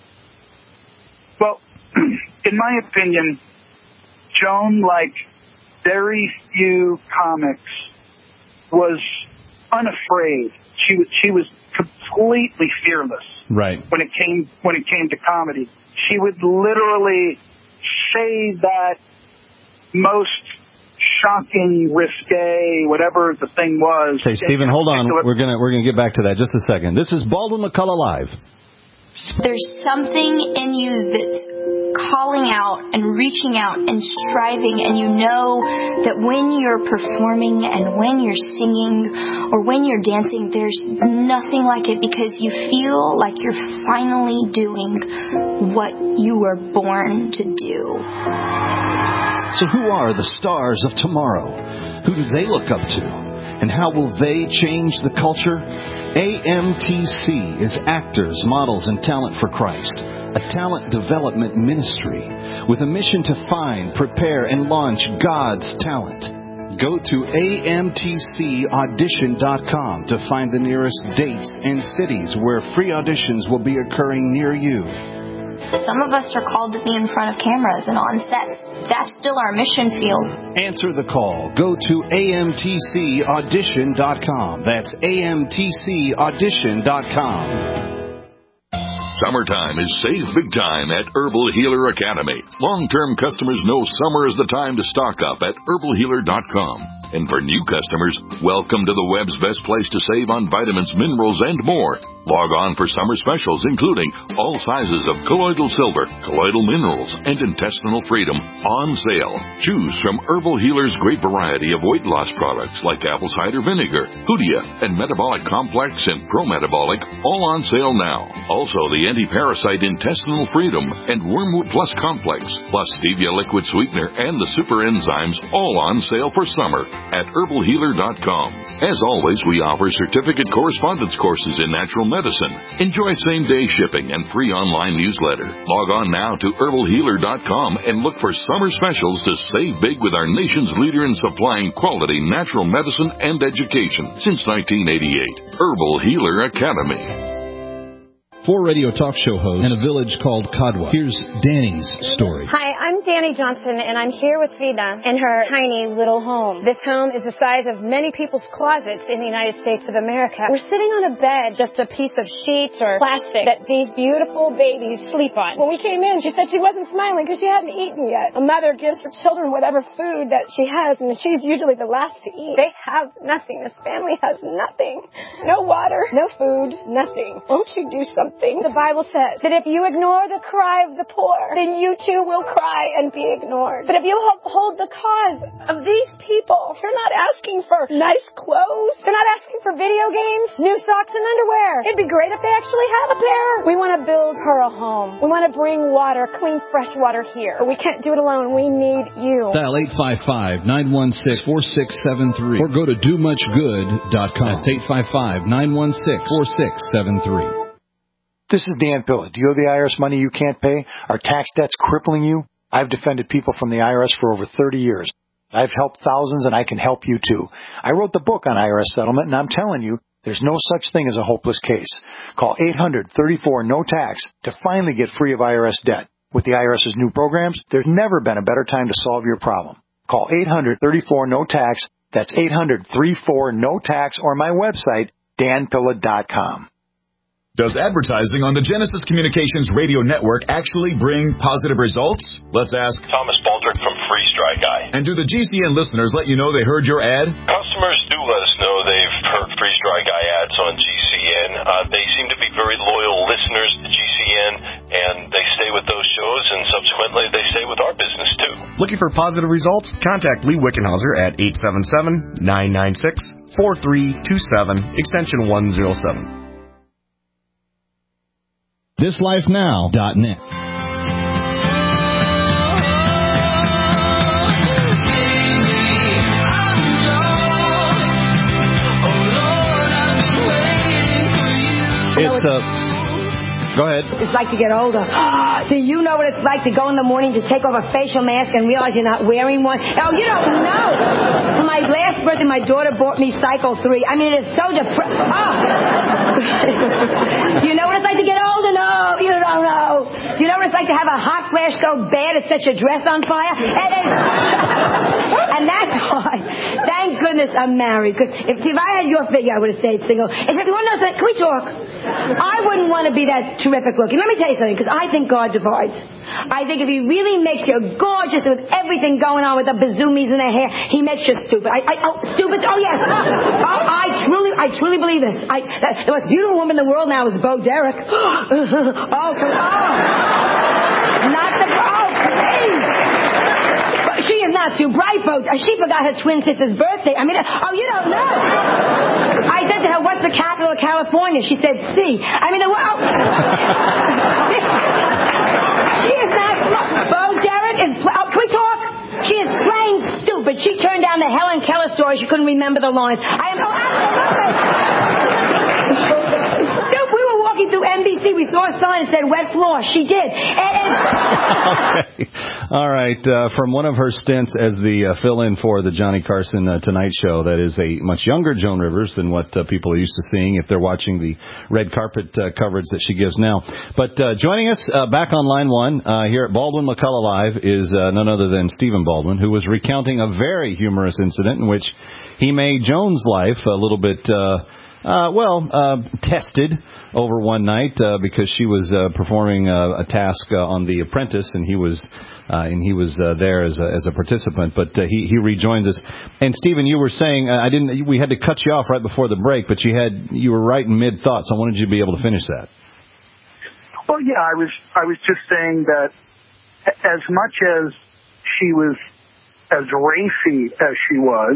[SPEAKER 1] Well, in my opinion, Joan, like very few comics, was unafraid. She was completely fearless.
[SPEAKER 6] Right.
[SPEAKER 1] When it came to comedy, she would literally say that most shocking, risque, whatever the thing was.
[SPEAKER 6] Okay, Stephen, hold on. We're gonna get back to that just a second. This is Baldwin McCullough Live.
[SPEAKER 3] There's something in you that's calling out and reaching out and striving, and you know that when you're performing and when you're singing or when you're dancing, there's nothing like it, because you feel like you're finally doing what you were born to do.
[SPEAKER 4] So who are the stars of tomorrow? Who do they look up to? And how will they change the culture? AMTC is Actors, Models, and Talent for Christ, a talent development ministry with a mission to find, prepare, and launch God's talent. Go to amtcaudition.com to find the nearest dates and cities where free auditions will be occurring near you.
[SPEAKER 3] Some of us are called to be in front of cameras and on sets. That's still our mission field.
[SPEAKER 4] Answer the call. Go to amtcaudition.com. That's amtcaudition.com.
[SPEAKER 5] Summertime is save big time at Herbal Healer Academy. Long-term customers know summer is the time to stock up at herbalhealer.com. And for new customers, welcome to the web's best place to save on vitamins, minerals, and more. Log on for summer specials, including all sizes of colloidal silver, colloidal minerals, and intestinal freedom on sale. Choose from Herbal Healer's great variety of weight loss products like apple cider vinegar, Hoodia, and Metabolic Complex and Pro-Metabolic, all on sale now. Also, the anti-parasite intestinal freedom and Wormwood Plus Complex, plus stevia liquid sweetener and the super enzymes, all on sale for summer at herbalhealer.com. As always, we offer certificate correspondence courses in natural medicine. Enjoy same-day shipping and free online newsletter. Log on now to herbalhealer.com and look for summer specials to save big with our nation's leader in supplying quality natural medicine and education since 1988. Herbal Healer Academy.
[SPEAKER 6] 4 radio talk show hosts in a village called Kadwa. Here's Danny's story.
[SPEAKER 24] Hi, I'm Danny Johnson, and I'm here with Frida in her tiny little home. This home is the size of many people's closets in the United States of America. We're sitting on a bed, just a piece of sheets or plastic that these beautiful babies sleep on. When we came in, she said she wasn't smiling because she hadn't eaten yet. A mother gives her children whatever food that she has, and she's usually the last to eat. They have nothing. This family has nothing. No water, no food, nothing. Won't you do something? The Bible says that if you ignore the cry of the poor, then you too will cry and be ignored. But if you uphold the cause of these people, you're not asking for nice clothes. They're not asking for video games, new socks, and underwear. It'd be great if they actually had a pair. We want to build her a home. We want to bring water, clean, fresh water here. But we can't do it alone. We need you.
[SPEAKER 6] Dial 855-916-4673 or go to domuchgood.com. That's 855-916-4673.
[SPEAKER 25] This is Dan Pilla. Do you owe the IRS money you can't pay? Are tax debts crippling you? I've defended people from the IRS for over 30 years. I've helped thousands, and I can help you too. I wrote the book on IRS settlement, and I'm telling you, there's no such thing as a hopeless case. Call 800-34-NO-TAX to finally get free of IRS debt. With the IRS's new programs, there's never been a better time to solve your problem. Call 800-34-NO-TAX. That's 800-34-NO-TAX, or my website, danpilla.com.
[SPEAKER 26] Does advertising on the Genesis Communications radio network actually bring positive results? Let's ask
[SPEAKER 27] Thomas Baldrick from Freeze Dry Guy.
[SPEAKER 26] And do the GCN listeners let you know they heard your ad?
[SPEAKER 27] Customers do let us know they've heard Freeze Dry Guy ads on GCN. They seem to be very loyal listeners to GCN, and they stay with those shows, and subsequently they stay with our business too.
[SPEAKER 28] Looking for positive results? Contact Lee Wickenhauser at 877-996-4327, extension 107.
[SPEAKER 6] ThisLifeNow.net. Go ahead.
[SPEAKER 13] It's like to get older. Do you know what it's like to go in the morning to take off a facial mask and realize you're not wearing one? Oh, you don't know. For my last birthday, my daughter bought me Cycle 3. I mean, it's so depressing. Oh. You know what it's like to get older? No, you don't know. You know what it's like to have a hot flash so bad it sets your dress on fire? And that's hard. Thank goodness I'm married. Because if I had your figure, I would have stayed single. In fact, you want to know something? Can we talk? I wouldn't want to be that terrific looking. Let me tell you something, because I think God divides. I think if He really makes you gorgeous with everything going on with the bazoomies in the hair, He makes you stupid. Stupid? Oh, yes. I truly believe this. The most beautiful woman in the world now is Bo Derek. Not the please. She is not too bright, Bo. She forgot her twin sister's birthday. I mean, you don't know. I said to her, what's the capital of California? She said, C. I mean, she is not smart. Bo Derek is... can we talk? She is plain stupid. She turned down the Helen Keller story. She couldn't remember the lines. We were walking through NBC. We saw a sign that said wet floor. She did.
[SPEAKER 6] Okay. All right. From one of her stints as the fill-in for the Johnny Carson Tonight Show, that is a much younger Joan Rivers than what people are used to seeing if they're watching the red carpet coverage that she gives now. But joining us back on line one here at Baldwin McCullough Live is none other than Stephen Baldwin, who was recounting a very humorous incident in which he made Joan's life a little bit, tested over one night because she was performing a task on The Apprentice, and he was there as a participant. But he rejoins us. And Stephen, you were saying we had to cut you off right before the break, but you were right in mid thought. So I wanted you to be able to finish that.
[SPEAKER 1] Well, yeah, I was just saying that as much as she was as racy as she was,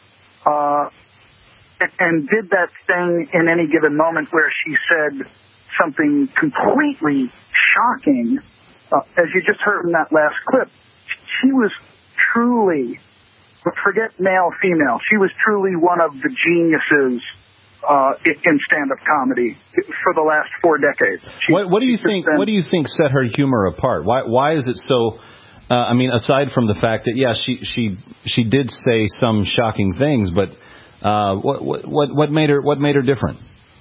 [SPEAKER 1] and did that thing in any given moment where she said something completely shocking, as you just heard in that last clip, she was truly, forget male, female, she was truly one of the geniuses in stand-up comedy for the last 4 decades.
[SPEAKER 6] What do you think? What do you think set her humor apart? Why is it so? Aside from the fact that she did say some shocking things, but what made her different?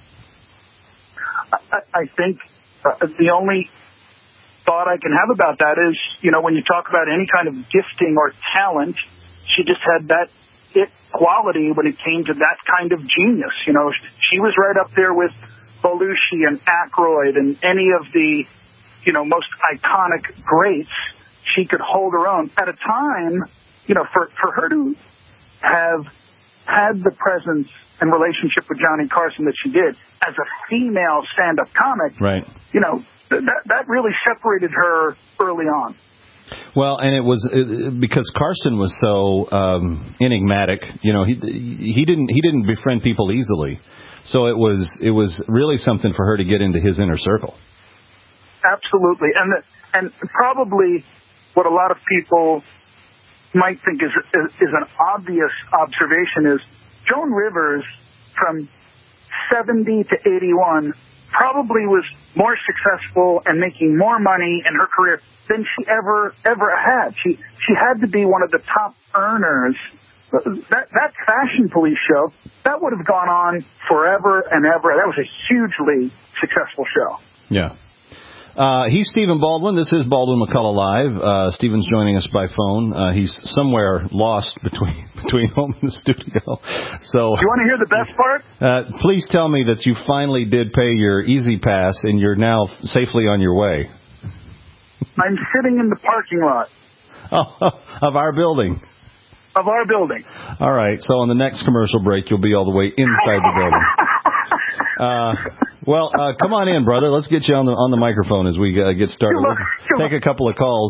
[SPEAKER 1] I think the only thought I can have about that is, when you talk about any kind of gifting or talent, she just had that it quality when it came to that kind of genius. She was right up there with Belushi and Aykroyd and any of the, most iconic greats. She could hold her own at a time, for her to have had the presence and relationship with Johnny Carson that she did as a female stand-up comic. Right. That really separated her early on.
[SPEAKER 6] Well, and it was because Carson was so enigmatic. He didn't befriend people easily, so it was really something for her to get into his inner circle.
[SPEAKER 1] Absolutely, and probably what a lot of people might think is an obvious observation is Joan Rivers from 70 to 81 probably was more successful and making more money in her career than she ever had. She had to be one of the top earners. That Fashion Police show, that would have gone on forever and ever. That was a hugely successful show.
[SPEAKER 6] Yeah. He's Stephen Baldwin. This is Baldwin McCullough Live. Stephen's joining us by phone. He's somewhere lost between home and the studio. So,
[SPEAKER 1] you want to hear the best part?
[SPEAKER 6] Please tell me that you finally did pay your Easy Pass and you're now safely on your way.
[SPEAKER 1] I'm sitting in the parking lot.
[SPEAKER 6] Of our building.
[SPEAKER 1] Of our building.
[SPEAKER 6] All right. So on the next commercial break, you'll be all the way inside the building. Come on in, brother. Let's get you on the microphone as we get started. We'll take a couple of calls.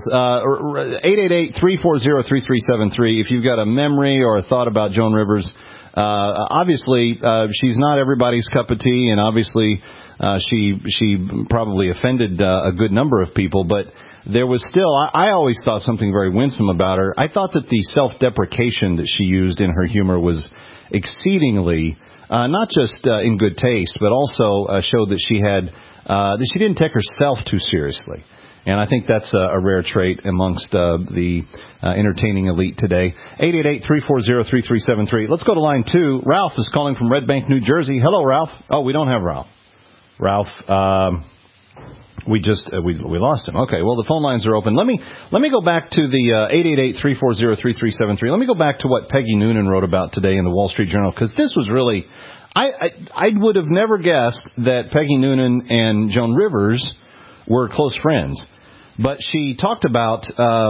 [SPEAKER 6] 888-340-3373. If you've got a memory or a thought about Joan Rivers, obviously she's not everybody's cup of tea, and obviously she probably offended a good number of people, but there was still, I always thought something very winsome about her. I thought that the self-deprecation that she used in her humor was exceedingly not just in good taste, but also showed that that she didn't take herself too seriously. And I think that's a rare trait amongst the entertaining elite today. 888-340-3373. Let's go to line 2. Ralph is calling from Red Bank, New Jersey. Hello, Ralph. Oh, we don't have Ralph. Ralph, We lost him. Okay, well, the phone lines are open. Let me go back to the 888-340-3373. Let me go back to what Peggy Noonan wrote about today in the Wall Street Journal, because this was really, I would have never guessed that Peggy Noonan and Joan Rivers were close friends. But she talked about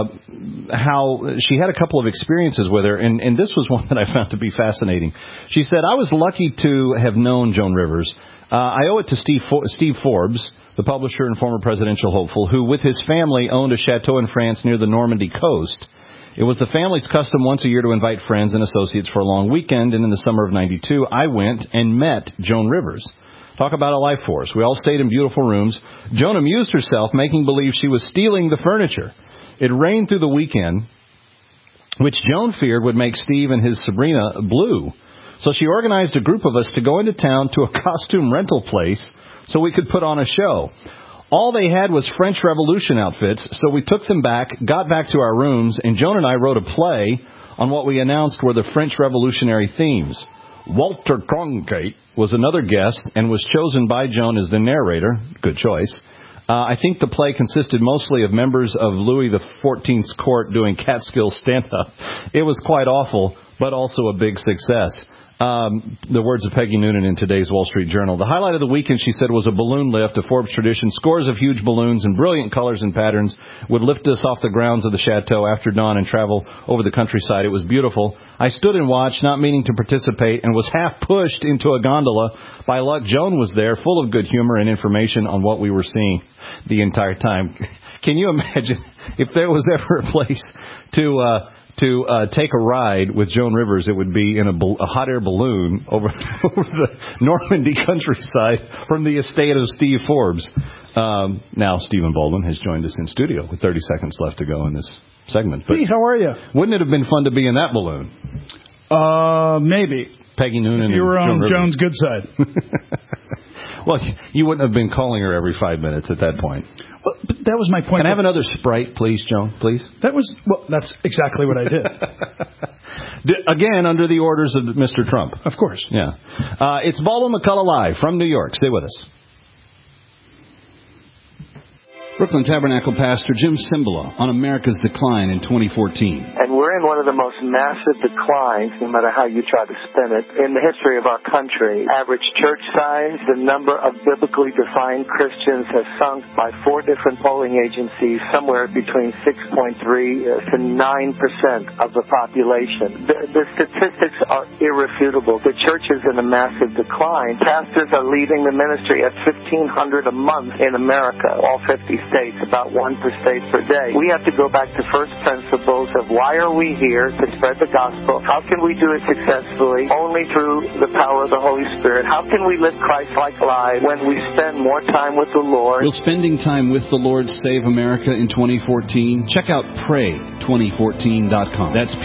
[SPEAKER 6] how she had a couple of experiences with her, and this was one that I found to be fascinating. She said, I was lucky to have known Joan Rivers. I owe it to Steve Forbes, the publisher and former presidential hopeful, who with his family owned a chateau in France near the Normandy coast. It was the family's custom once a year to invite friends and associates for a long weekend, and in the summer of '92, I went and met Joan Rivers. Talk about a life force. We all stayed in beautiful rooms. Joan amused herself, making believe she was stealing the furniture. It rained through the weekend, which Joan feared would make Steve and his Sabrina blue. So she organized a group of us to go into town to a costume rental place so we could put on a show. All they had was French Revolution outfits, so we took them back, got back to our rooms, and Joan and I wrote a play on what we announced were the French Revolutionary themes. Walter Cronkite was another guest and was chosen by Joan as the narrator. Good choice. I think the play consisted mostly of members of Louis XIV's court doing Catskill stand-up. It was quite awful, but also a big success. The words of Peggy Noonan in today's Wall Street Journal. The highlight of the weekend, she said, was a balloon lift, a Forbes tradition. Scores of huge balloons in brilliant colors and patterns would lift us off the grounds of the chateau after dawn and travel over the countryside. It was beautiful. I stood and watched, not meaning to participate, and was half pushed into a gondola. By luck, Joan was there, full of good humor and information on what we were seeing the entire time. Can you imagine if there was ever a place to take a ride with Joan Rivers? It would be in a hot air balloon over the Normandy countryside from the estate of Steve Forbes. Now Stephen Baldwin has joined us in studio with 30 seconds left to go in this segment. But
[SPEAKER 2] hey, how are you?
[SPEAKER 6] Wouldn't it have been fun to be in that balloon?
[SPEAKER 2] Maybe.
[SPEAKER 6] Peggy Noonan.
[SPEAKER 2] You were on
[SPEAKER 6] Joan
[SPEAKER 2] Joan's good side.
[SPEAKER 6] Well, you wouldn't have been calling her every 5 minutes at that point.
[SPEAKER 2] Well, but that was my point.
[SPEAKER 6] Can I have another Sprite, please, Joan? Please?
[SPEAKER 2] That's exactly what I did.
[SPEAKER 6] Again, under the orders of Mr. Trump.
[SPEAKER 2] Of course.
[SPEAKER 6] Yeah. It's Baldwin McCullough Live from New York. Stay with us. Brooklyn Tabernacle Pastor Jim Cymbala on America's decline in 2014.
[SPEAKER 7] And we're in one of the most massive declines, no matter how you try to spin it, in the history of our country. Average church size, the number of biblically defined Christians has sunk by 4 different polling agencies, somewhere between 6.3 to 9% of the population. The statistics are irrefutable. The church is in a massive decline. Pastors are leaving the ministry at $1,500 a month in America, all 50 states, about 1 per state per day. We have to go back to first principles of why are we here to spread the gospel? How can we do it successfully? Only through the power of the Holy Spirit. How can we live Christ-like lives when we spend more time with the Lord?
[SPEAKER 4] Will spending time with the Lord save America in 2014? Check out pray2014.com. That's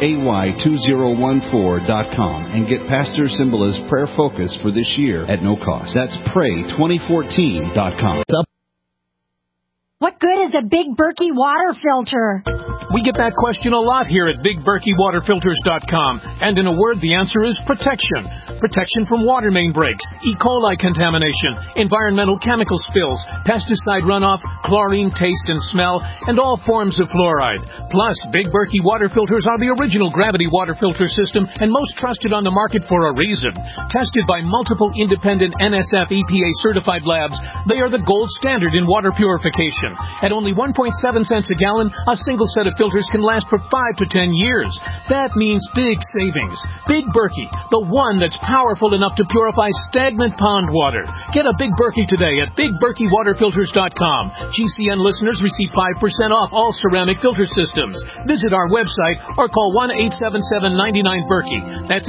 [SPEAKER 4] PRAY2014.com and get Pastor Cymbala's prayer focus for this year at no cost. That's pray2014.com.
[SPEAKER 22] What good is a Big Berkey water filter?
[SPEAKER 8] We get that question a lot here at BigBerkeyWaterFilters.com. And in a word, the answer is protection. Protection from water main breaks, E. coli contamination, environmental chemical spills, pesticide runoff, chlorine taste and smell, and all forms of fluoride. Plus, Big Berkey water filters are the original gravity water filter system and most trusted on the market for a reason. Tested by multiple independent NSF EPA certified labs, they are the gold standard in water purification. At only 1.7 cents a gallon, a single set of filters can last for 5 to 10 years. That means big savings. Big Berkey, the one that's powerful enough to purify stagnant pond water. Get a Big Berkey today at BigBerkeyWaterFilters.com. GCN listeners receive 5% off all ceramic filter systems. Visit our website or call 1-877-99-BERKEY. That's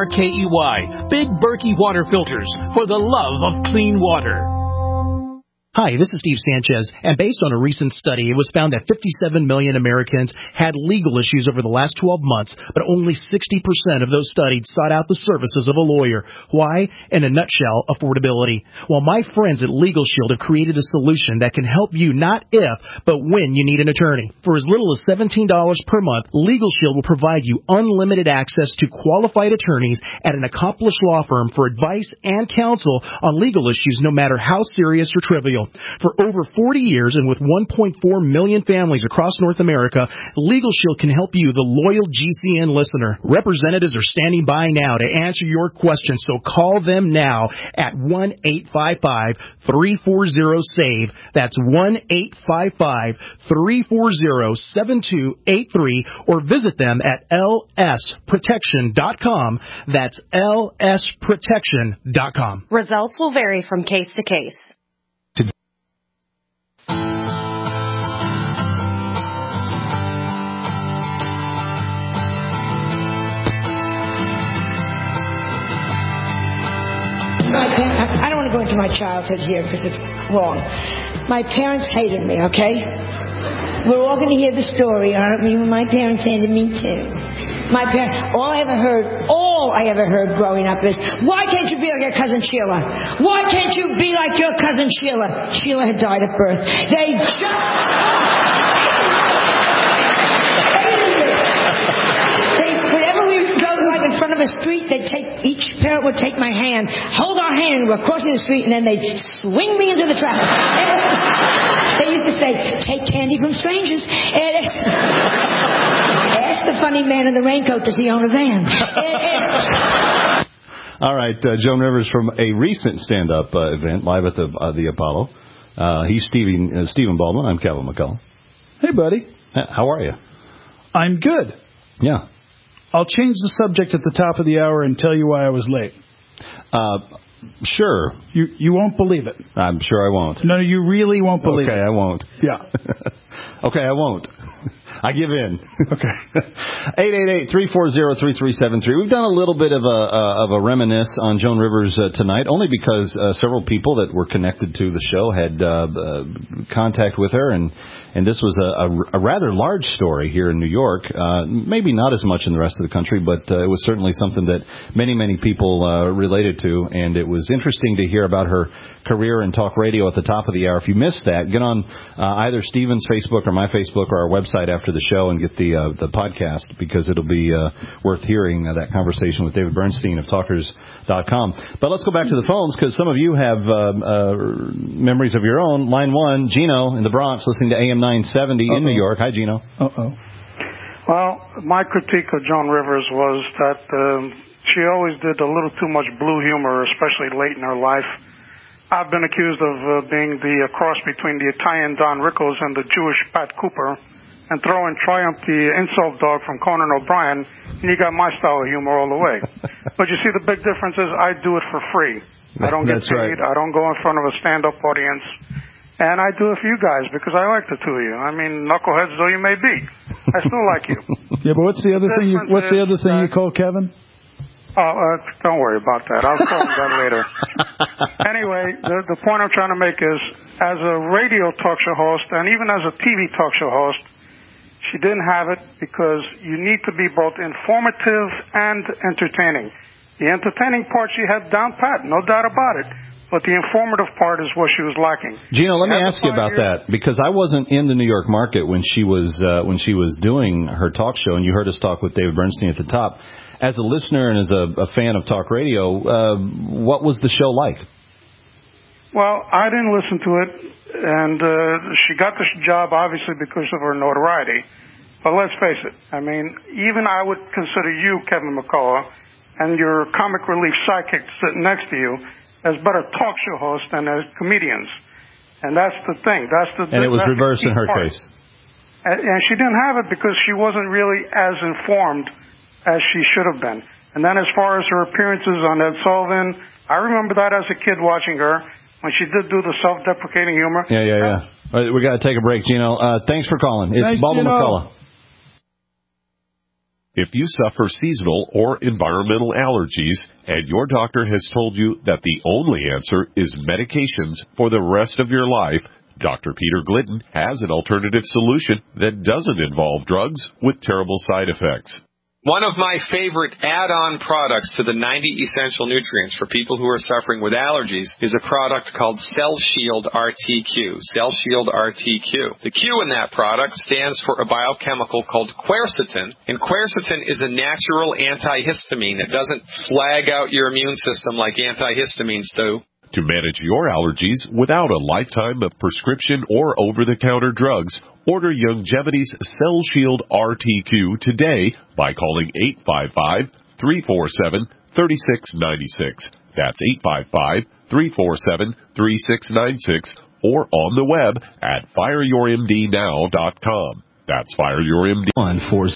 [SPEAKER 8] 877-99-BERKEY. Big Berkey Water Filters, for the love of clean water.
[SPEAKER 9] Hi, this is Steve Sanchez, and based on a recent study, it was found that 57 million Americans had legal issues over the last 12 months, but only 60% of those studied sought out the services of a lawyer. Why? In a nutshell, affordability. Well, my friends at Legal Shield have created a solution that can help you not if, but when you need an attorney. For as little as $17 per month, Legal Shield will provide you unlimited access to qualified attorneys at an accomplished law firm for advice and counsel on legal issues, no matter how serious or trivial. For over 40 years and with 1.4 million families across North America, Legal Shield can help you, the loyal GCN listener. Representatives are standing by now to answer your questions, so call them now at 1-855-340-SAVE. That's 1-855-340-7283, or visit them at lsprotection.com. That's lsprotection.com.
[SPEAKER 10] Results will vary from case to case.
[SPEAKER 13] I don't want to go into my childhood here because it's wrong. My parents hated me, okay? We're all going to hear the story, aren't we? My parents hated me too. All I ever heard growing up is, why can't you be like your cousin Sheila? Why can't you be like your cousin Sheila? Sheila had died at birth. They whenever we would go right in front of a street, each parent would take my hand, hold our hand, and we're crossing the street, and then they'd swing me into the traffic. They used to say, take candy from strangers. Ask the funny man in the raincoat, does he own a van?
[SPEAKER 6] All right, Joan Rivers from a recent stand-up event live at the Apollo. He's Stephen Baldwin. I'm Kevin McCullough.
[SPEAKER 2] Hey, buddy.
[SPEAKER 6] How are you?
[SPEAKER 2] I'm good.
[SPEAKER 6] Yeah.
[SPEAKER 2] I'll change the subject at the top of the hour and tell you why I was late.
[SPEAKER 6] Sure.
[SPEAKER 2] You won't believe it.
[SPEAKER 6] I'm sure I won't.
[SPEAKER 2] No, you really won't believe it.
[SPEAKER 6] Okay, I won't.
[SPEAKER 2] Yeah.
[SPEAKER 6] Okay, I won't. I give in.
[SPEAKER 2] Okay.
[SPEAKER 6] 888-340-3373. We've done a little bit of a reminisce on Joan Rivers tonight, only because several people that were connected to the show had contact with her, and this was a rather large story here in New York. Maybe not as much in the rest of the country, but it was certainly something that many people related to, and it was interesting to hear about her career in talk radio at the top of the hour. If you missed that, get on either Stephen's Facebook or my Facebook or our website after the show and get the podcast, because it'll be worth hearing that conversation with David Bernstein of Talkers.com. But let's go back to the phones, because some of you have memories of your own. Line 1, Gino in the Bronx, listening to AM 970 in New York. Hi, Gino.
[SPEAKER 11] Well, my critique of Joan Rivers was that she always did a little too much blue humor, especially late in her life. I've been accused of being the cross between the Italian Don Rickles and the Jewish Pat Cooper, and throwing Triumph the insult dog from Conan O'Brien, and you got my style of humor all the way. But you see, the big difference is I do it for free. I don't get paid. Right. I don't go in front of a stand-up audience. And I do it for you guys because I like the two of you. I mean, knuckleheads though you may be, I still like you.
[SPEAKER 2] Yeah, but what's the other thing? What's the other thing you call Kevin?
[SPEAKER 11] Oh, don't worry about that. I'll call him that later. Anyway, the point I'm trying to make is, as a radio talk show host and even as a TV talk show host, she didn't have it because you need to be both informative and entertaining. The entertaining part she had down pat, no doubt about it. But the informative part is what she was lacking.
[SPEAKER 6] Gino, let me ask you about that, because I wasn't in the New York market when she was doing her talk show, and you heard us talk with David Bernstein at the top. As a listener and as a fan of talk radio, what was the show like?
[SPEAKER 11] Well, I didn't listen to it, and she got this job obviously because of her notoriety. But let's face it, I mean, even I would consider you, Kevin McCullough, and your comic relief sidekick sitting next to you as better talk show hosts than as comedians. And that's the thing.
[SPEAKER 6] And it was reversed in her case.
[SPEAKER 11] And she didn't have it because she wasn't really as informed as she should have been. And then as far as her appearances on Ed Sullivan, I remember that as a kid watching her when she did do the self-deprecating humor.
[SPEAKER 6] Yeah. All right, we got to take a break, Gino. Thanks for calling. It's Baldwin McCullough.
[SPEAKER 14] If you suffer seasonal or environmental allergies and your doctor has told you that the only answer is medications for the rest of your life, Dr. Peter Glidden has an alternative solution that doesn't involve drugs with terrible side effects.
[SPEAKER 15] One of my favorite add-on products to the 90 essential nutrients for people who are suffering with allergies is a product called Cell Shield RTQ. Cell Shield RTQ. The Q in that product stands for a biochemical called quercetin, and quercetin is a natural antihistamine. It doesn't flag out your immune system like antihistamines do.
[SPEAKER 14] To manage your allergies without a lifetime of prescription or over-the-counter drugs, order Youngevity's Cell Shield RTQ today by calling 855-347-3696. That's 855-347-3696 or on the web at fireyourmdnow.com. That's fireyourmd.